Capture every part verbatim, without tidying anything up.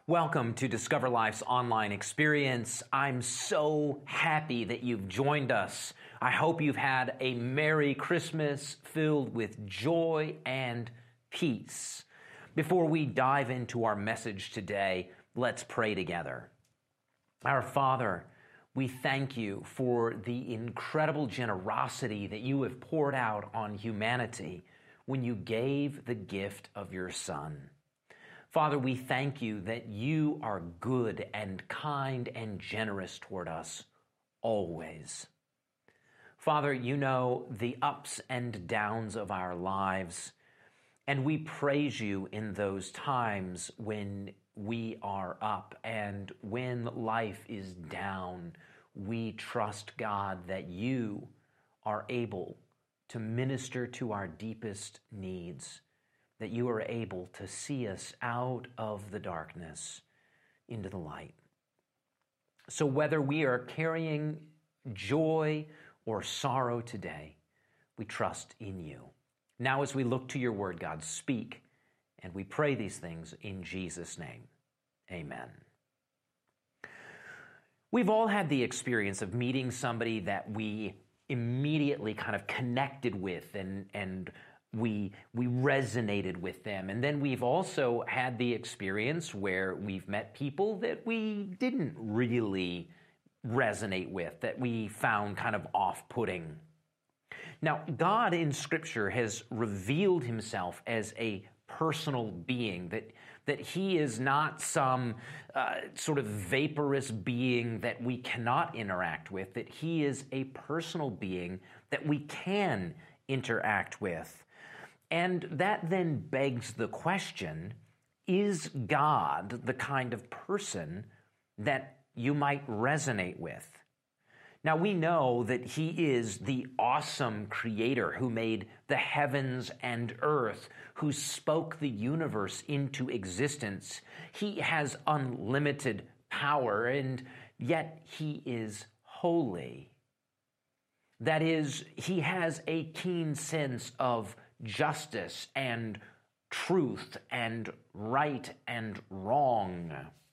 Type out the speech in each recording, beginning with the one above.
Welcome to Discover Life's online experience. I'm so happy that you've joined us. I hope you've had a Merry Christmas filled with joy and peace. Before we dive into our message today, let's pray together. Our Father, we thank you for the incredible generosity that you have poured out on humanity when you gave the gift of your Son. Father, we thank you that you are good and kind and generous toward us always. Father, you know the ups and downs of our lives, and we praise you in those times when we are up and when life is down. We trust, God, that you are able to minister to our deepest needs, that you are able to see us out of the darkness into the light. So whether we are carrying joy or sorrow today, we trust in you. Now as we look to your word, God, speak, and we pray these things in Jesus' name. Amen. We've all had the experience of meeting somebody that we immediately kind of connected with and, and We we resonated with them. And then we've also had the experience where we've met people that we didn't really resonate with, that we found kind of off-putting. Now, God in Scripture has revealed himself as a personal being, that, that he is not some uh, sort of vaporous being that we cannot interact with, that he is a personal being that we can interact with. And that then begs the question, is God the kind of person that you might resonate with? Now, we know that he is the awesome creator who made the heavens and earth, who spoke the universe into existence. He has unlimited power, and yet he is holy. That is, he has a keen sense of justice and truth and right and wrong.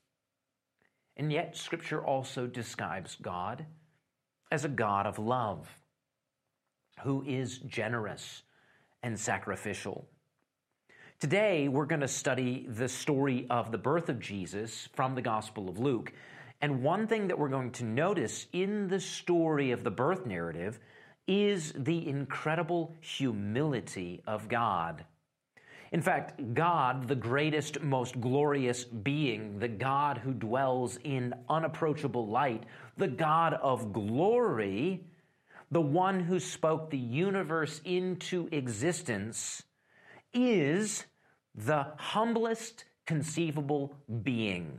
And yet Scripture also describes God as a God of love, who is generous and sacrificial. Today we're going to study the story of the birth of Jesus from the Gospel of Luke. And one thing that we're going to notice in the story of the birth narrative is the incredible humility of God. In fact, God, the greatest, most glorious being, the God who dwells in unapproachable light, the God of glory, the one who spoke the universe into existence, is the humblest conceivable being.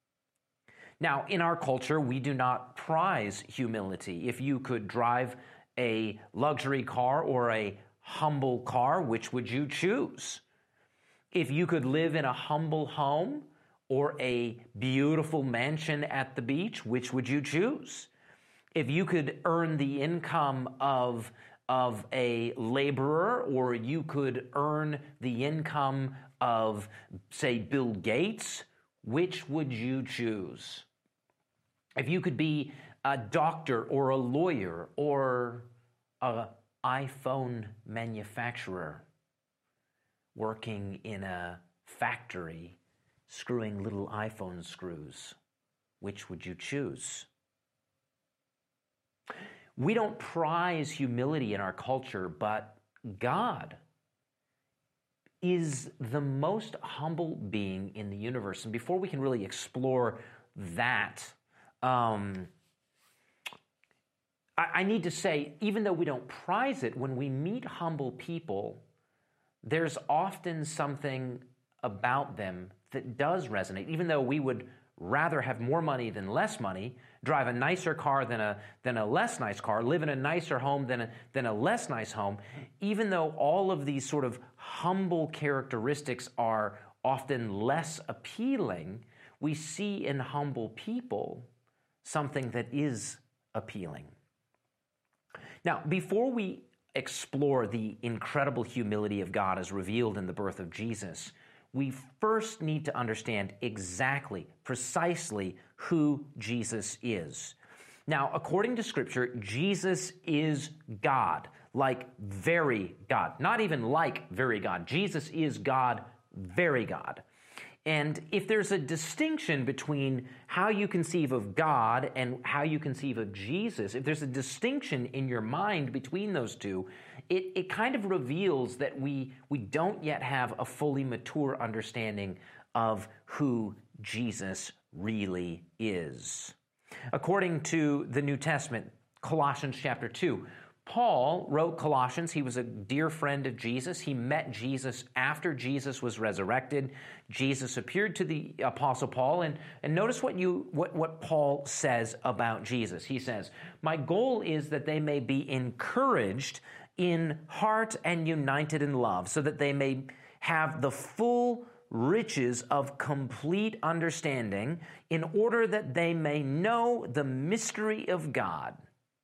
Now, in our culture, we do not prize humility. If you could drive a luxury car or a humble car, which would you choose? If you could live in a humble home or a beautiful mansion at the beach, which would you choose? If you could earn the income of, of a laborer, or you could earn the income of, say, Bill Gates, which would you choose? If you could be a doctor or a lawyer or an iPhone manufacturer working in a factory screwing little iPhone screws, which would you choose? We don't prize humility in our culture, but God is the most humble being in the universe. And before we can really explore that, um, I, I need to say, even though we don't prize it, when we meet humble people, there's often something about them that does resonate. Even though we would rather have more money than less money, drive a nicer car than a than a less nice car, live in a nicer home than a, than a less nice home, even though all of these sort of humble characteristics are often less appealing, we see in humble people something that is appealing. Now, before we explore the incredible humility of God as revealed in the birth of Jesus, we first need to understand exactly, precisely who Jesus is. Now, according to Scripture, Jesus is God, like very God. Not even like very God. Jesus is God, very God. And if there's a distinction between how you conceive of God and how you conceive of Jesus, if there's a distinction in your mind between those two, it, it kind of reveals that we, we don't yet have a fully mature understanding of who Jesus really is. According to the New Testament, Colossians chapter two, Paul wrote Colossians. He was a dear friend of Jesus. He met Jesus after Jesus was resurrected. Jesus appeared to the Apostle Paul, and, and notice what you what, what Paul says about Jesus. He says, "My goal is that they may be encouraged in heart and united in love, so that they may have the full riches of complete understanding, in order that they may know the mystery of God,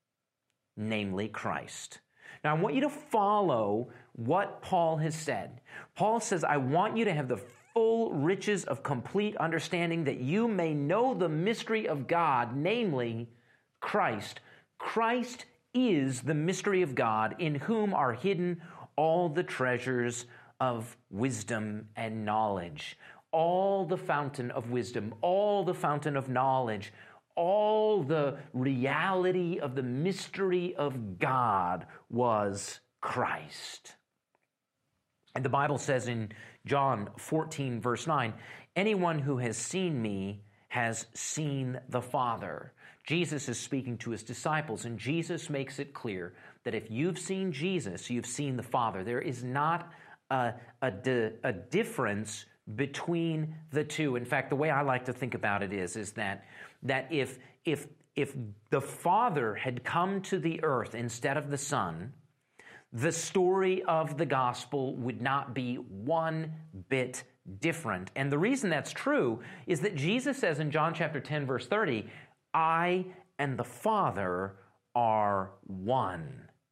namely Christ." Now, I want you to follow what Paul has said. Paul says, I want you to have the full riches of complete understanding, that you may know the mystery of God, namely Christ. Christ is the mystery of God, in whom are hidden all the treasures of wisdom and knowledge. All the fountain of wisdom, all the fountain of knowledge, all the reality of the mystery of God was Christ. And the Bible says in John fourteen, verse nine, anyone who has seen me has seen the Father. Jesus is speaking to his disciples, and Jesus makes it clear that if you've seen Jesus, you've seen the Father. There is not a, a, a difference between the two. In fact, the way I like to think about it is, is that, that if, if, if the Father had come to the earth instead of the Son, the story of the gospel would not be one bit different. And the reason that's true is that Jesus says in John chapter ten, verse thirty, I and the Father are one.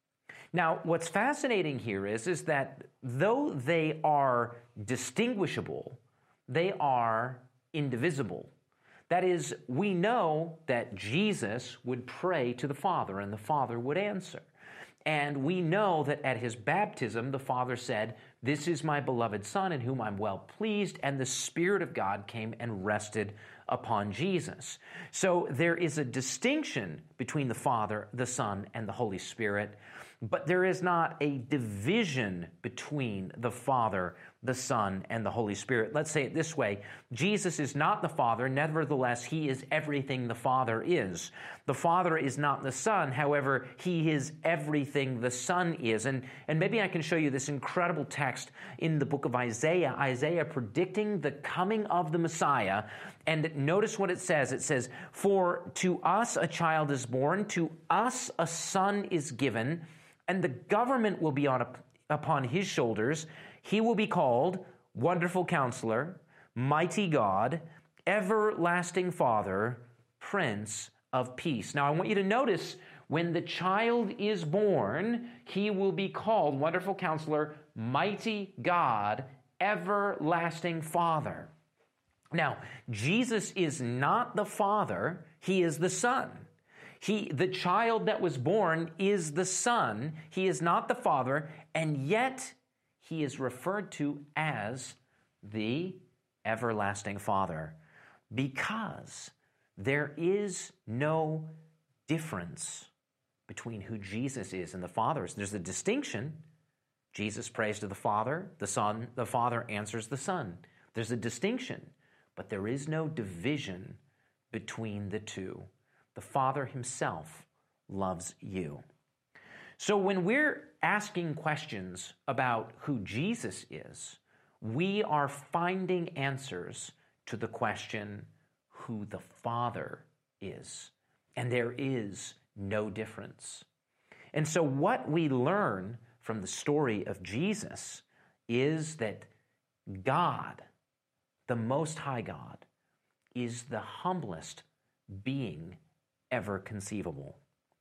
Now, what's fascinating here is, is that though they are distinguishable, they are indivisible. That is, we know that Jesus would pray to the Father and the Father would answer. And we know that at his baptism, the Father said, this is my beloved Son in whom I'm well pleased, and the Spirit of God came and rested upon Jesus. So there is a distinction between the Father, the Son, and the Holy Spirit, but there is not a division between the Father, the Son, and the Holy Spirit. Let's say it this way. Jesus is not the Father, nevertheless, he is everything the Father is. The Father is not the Son, however, he is everything the Son is. And, and maybe I can show you this incredible text in the book of Isaiah, Isaiah predicting the coming of the Messiah. And notice what it says. It says, for to us a child is born, to us a son is given, and the government will be on a, upon his shoulders. He will be called Wonderful Counselor, Mighty God, Everlasting Father, Prince of Peace. Now, I want you to notice when the child is born, he will be called Wonderful Counselor, Mighty God, Everlasting Father. Now, Jesus is not the Father, he is the Son. He, the child that was born is the Son. He is not the Father, and yet he is referred to as the everlasting Father, because there is no difference between who Jesus is and the Father is. There's a distinction. Jesus prays to the Father, the Son, the Father answers the Son. There's a distinction, but there is no division between the two. The Father himself loves you. So when we're asking questions about who Jesus is, we are finding answers to the question who the Father is. And there is no difference. And so what we learn from the story of Jesus is that God, the Most High God, is the humblest being ever conceivable.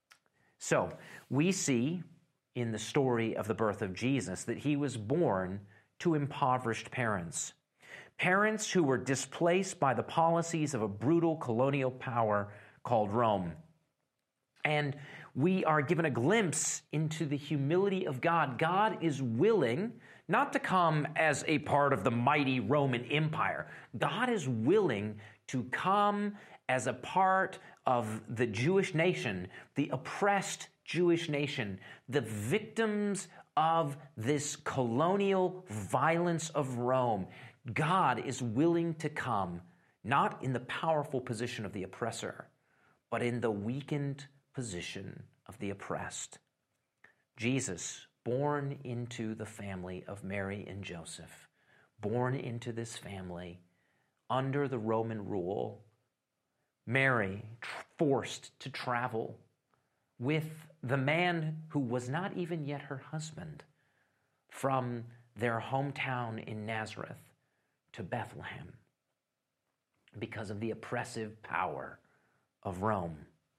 So we see in the story of the birth of Jesus that he was born to impoverished parents. Parents who were displaced by the policies of a brutal colonial power called Rome. And we are given a glimpse into the humility of God. God is willing not to come as a part of the mighty Roman Empire. God is willing to come as a part of the Jewish nation, the oppressed Jewish nation, the victims of this colonial violence of Rome. God is willing to come, not in the powerful position of the oppressor, but in the weakened position of the oppressed. Jesus, born into the family of Mary and Joseph, born into this family under the Roman rule, Mary forced to travel with the man who was not even yet her husband from their hometown in Nazareth to Bethlehem because of the oppressive power of Rome.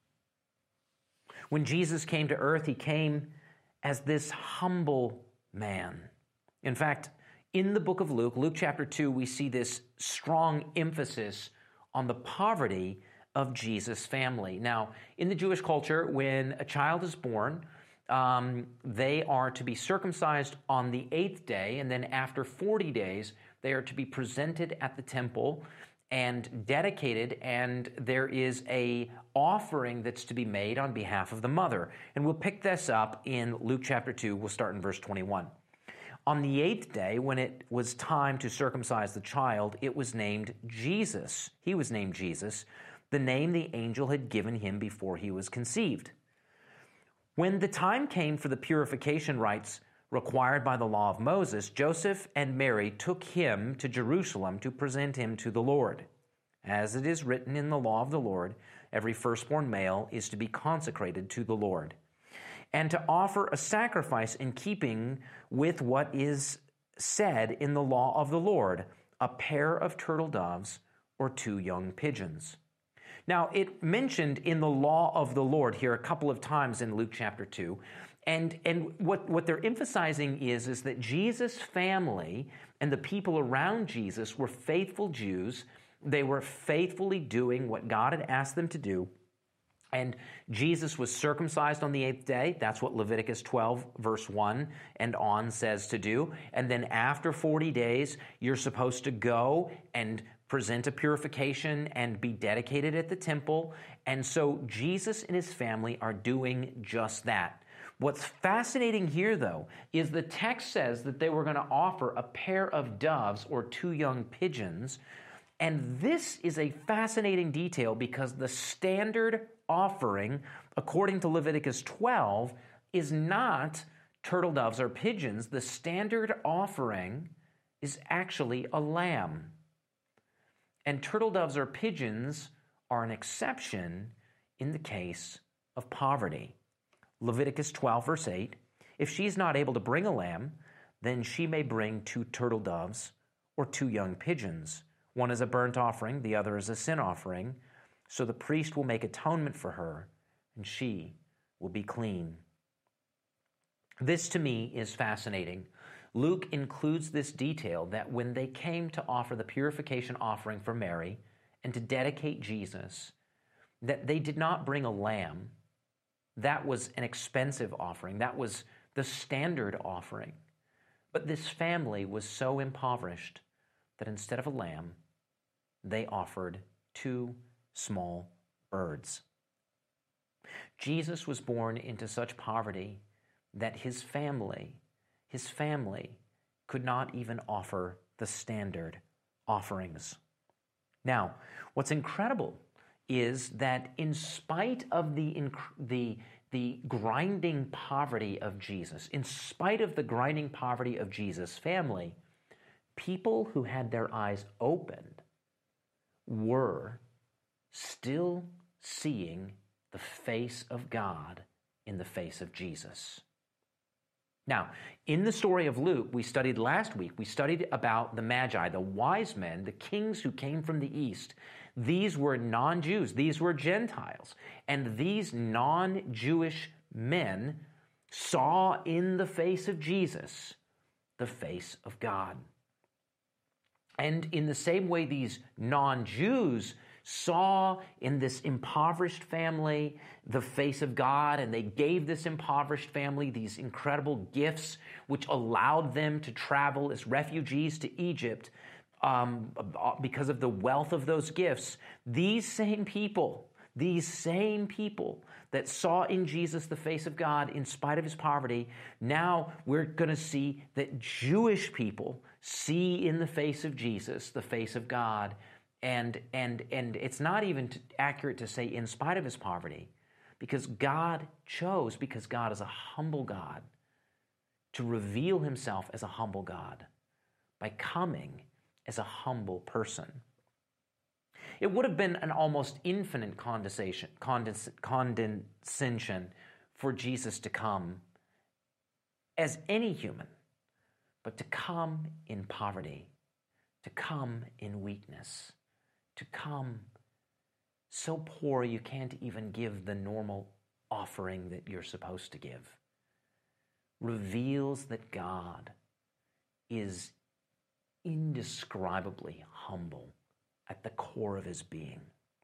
When Jesus came to earth, he came as this humble man. In fact, in the book of Luke, Luke chapter two, we see this strong emphasis on the poverty of Jesus' family. Now, in the Jewish culture, when a child is born, um, they are to be circumcised on the eighth day, and then after forty days, they are to be presented at the temple and dedicated, and there is a offering that's to be made on behalf of the mother. And we'll pick this up in Luke chapter two. We'll start in verse twenty-one. On the eighth day, when it was time to circumcise the child, it was named Jesus. He was named Jesus, the name the angel had given him before he was conceived. When the time came for the purification rites required by the law of Moses, Joseph and Mary took him to Jerusalem to present him to the Lord. As it is written in the law of the Lord, every firstborn male is to be consecrated to the Lord, and to offer a sacrifice in keeping with what is said in the law of the Lord, a pair of turtle doves or two young pigeons. Now, it mentioned in the law of the Lord here a couple of times in Luke chapter two, and, and what, what they're emphasizing is, is that Jesus' family and the people around Jesus were faithful Jews. They were faithfully doing what God had asked them to do. And Jesus was circumcised on the eighth day. That's what Leviticus twelve, verse one and on says to do. And then after forty days, you're supposed to go and present a purification and be dedicated at the temple. And so Jesus and his family are doing just that. What's fascinating here, though, is the text says that they were going to offer a pair of doves or two young pigeons. And this is a fascinating detail because the standard offering, according to Leviticus twelve, is not turtle doves or pigeons. The standard offering is actually a lamb. And turtle doves or pigeons are an exception in the case of poverty. Leviticus twelve, verse eight, if she's not able to bring a lamb, then she may bring two turtle doves or two young pigeons. One is a burnt offering, the other is a sin offering. So the priest will make atonement for her, and she will be clean. This to me is fascinating. Luke includes this detail that when they came to offer the purification offering for Mary and to dedicate Jesus, that they did not bring a lamb. That was an expensive offering. That was the standard offering. But this family was so impoverished that instead of a lamb, they offered two small birds. Jesus was born into such poverty that his family, his family could not even offer the standard offerings. Now, what's incredible is that in spite of the, the, the grinding poverty of Jesus, in spite of the grinding poverty of Jesus' family, people who had their eyes opened were still seeing the face of God in the face of Jesus. Now, in the story of Luke, we studied last week, we studied about the Magi, the wise men, the kings who came from the east. These were non-Jews, these were Gentiles. And these non-Jewish men saw in the face of Jesus the face of God. And in the same way, these non-Jews saw in this impoverished family the face of God, and they gave this impoverished family these incredible gifts, which allowed them to travel as refugees to Egypt um, because of the wealth of those gifts. These same people, these same people that saw in Jesus the face of God in spite of his poverty, now we're going to see that Jewish people see in the face of Jesus the face of God. And, and, and it's not even accurate to say in spite of his poverty, because God chose, because God is a humble God, to reveal himself as a humble God by coming as a humble person. It would have been an almost infinite condescension, condens, condescension for Jesus to come as any human, but to come in poverty, to come in weakness, to come so poor you can't even give the normal offering that you're supposed to give, reveals that God is indescribably humble at the core of his being.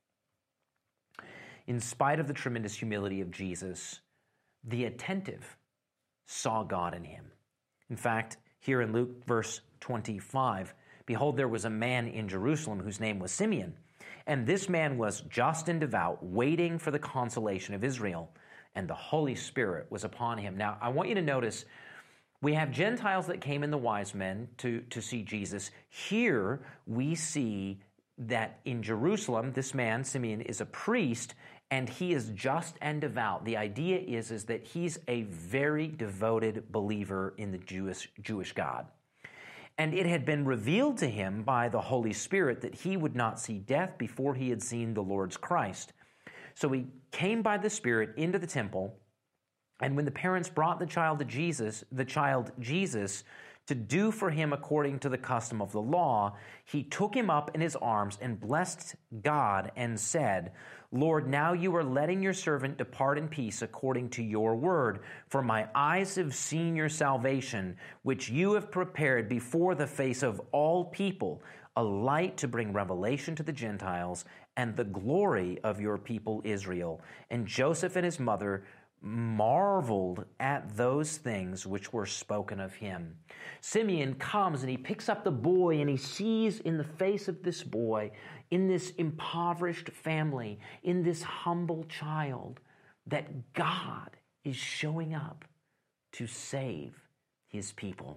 In spite of the tremendous humility of Jesus, the attentive saw God in him. In fact, here in Luke verse twenty-five, behold, there was a man in Jerusalem whose name was Simeon, and this man was just and devout, waiting for the consolation of Israel, and the Holy Spirit was upon him. Now, I want you to notice, we have Gentiles that came in the wise men to, to see Jesus. Here we see that in Jerusalem, this man, Simeon, is a priest, and he is just and devout. The idea is, is that he's a very devoted believer in the Jewish, Jewish God. And it had been revealed to him by the Holy Spirit that he would not see death before he had seen the Lord's Christ. So he came by the Spirit into the temple, and when the parents brought the child to Jesus, the child Jesus, to do for him according to the custom of the law, he took him up in his arms and blessed God and said, Lord, now you are letting your servant depart in peace according to your word, for my eyes have seen your salvation, which you have prepared before the face of all people, a light to bring revelation to the Gentiles and the glory of your people Israel. And Joseph and his mother marveled at those things which were spoken of him. Simeon comes and he picks up the boy, and he sees in the face of this boy, in this impoverished family, in this humble child, that God is showing up to save his people.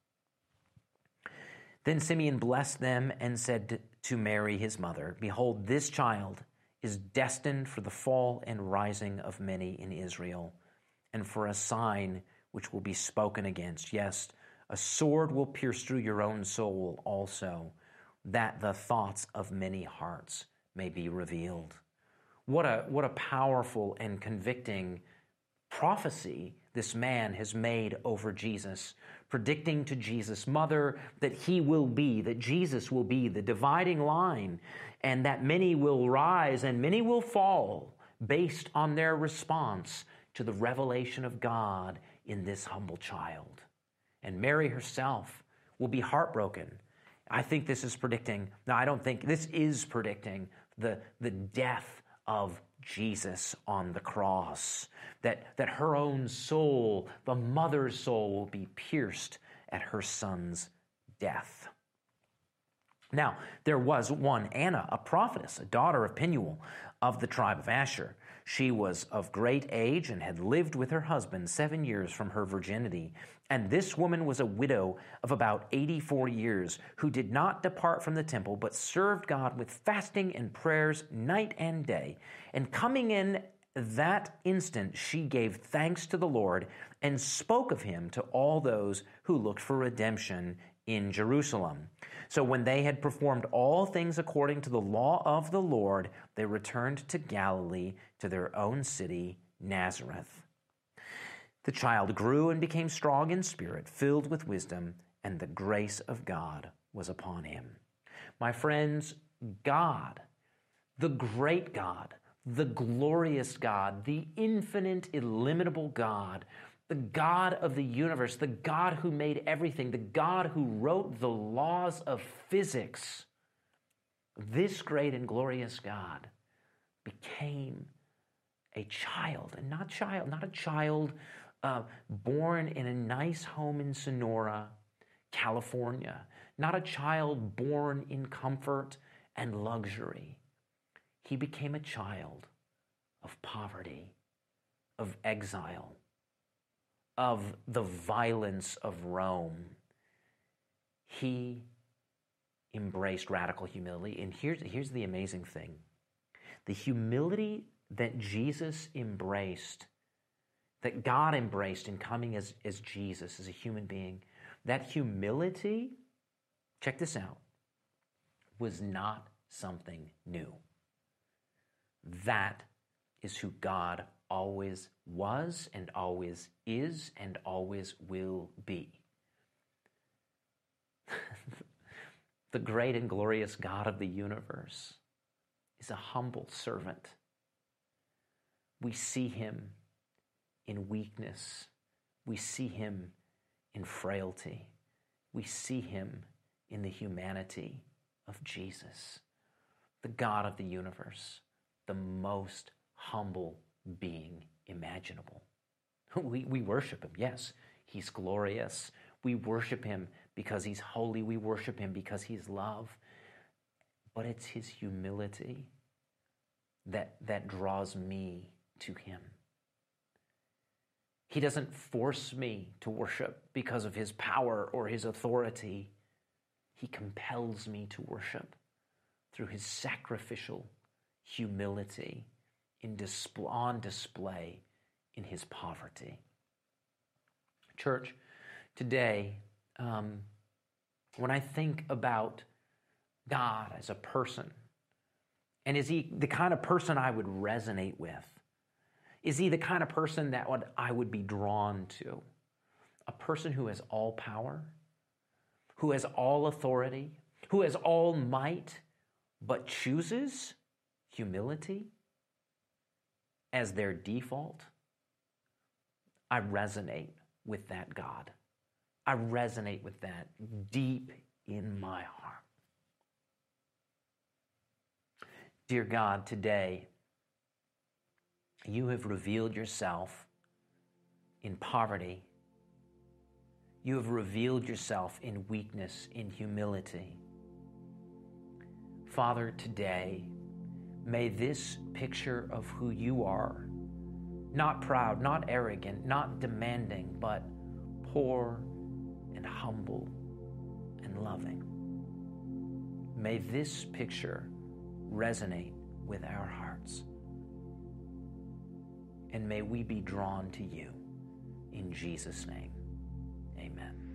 Then Simeon blessed them and said to Mary his mother, behold, this child is destined for the fall and rising of many in Israel, and for a sign which will be spoken against. Yes, a sword will pierce through your own soul also, that the thoughts of many hearts may be revealed. What a, what a powerful and convicting prophecy this man has made over Jesus, predicting to Jesus' mother that he will be, that Jesus will be the dividing line, and that many will rise and many will fall based on their response to the revelation of God in this humble child. And Mary herself will be heartbroken. I think this is predicting, no, I don't think, this is predicting the, the death of Jesus on the cross, that, that her own soul, the mother's soul, will be pierced at her son's death. Now, there was one Anna, a prophetess, a daughter of Penuel of the tribe of Asher. She was of great age and had lived with her husband seven years from her virginity. And this woman was a widow of about eighty-four years, who did not depart from the temple, but served God with fasting and prayers night and day. And coming in that instant, she gave thanks to the Lord and spoke of him to all those who looked for redemption in Jerusalem. So when they had performed all things according to the law of the Lord, they returned to Galilee, to their own city, Nazareth. The child grew and became strong in spirit, filled with wisdom, and the grace of God was upon him. My friends, God, the great God, the glorious God, the infinite, illimitable God, the God of the universe, the God who made everything, the God who wrote the laws of physics, this great and glorious God became a child, and not child, not a child uh, born in a nice home in Sonora, California, not a child born in comfort and luxury. He became a child of poverty, of exile, of the violence of Rome. He embraced radical humility. And here's, here's the amazing thing. The humility that Jesus embraced, that God embraced in coming as, as Jesus, as a human being, that humility, check this out, was not something new. That is who God always was and always is and always will be. The great and glorious God of the universe is a humble servant. We see him in weakness. We see him in frailty. We see him in the humanity of Jesus, the God of the universe, the most humble being imaginable. We, we worship him, yes. He's glorious. We worship him because he's holy. We worship him because he's love. But it's his humility that, that draws me to him. He doesn't force me to worship because of his power or his authority. He compels me to worship through his sacrificial humility in display, on display in his poverty. Church, today, um, when I think about God as a person, and is he the kind of person I would resonate with? Is he the kind of person that would, I would be drawn to? A person who has all power, who has all authority, who has all might, but chooses humility as their default? I resonate with that God. I resonate with that deep in my heart. Dear God, today, you have revealed yourself in poverty. You have revealed yourself in weakness, in humility. Father, today, may this picture of who you are, not proud, not arrogant, not demanding, but poor and humble and loving, may this picture resonate with our hearts. And may we be drawn to you. In Jesus' name, amen.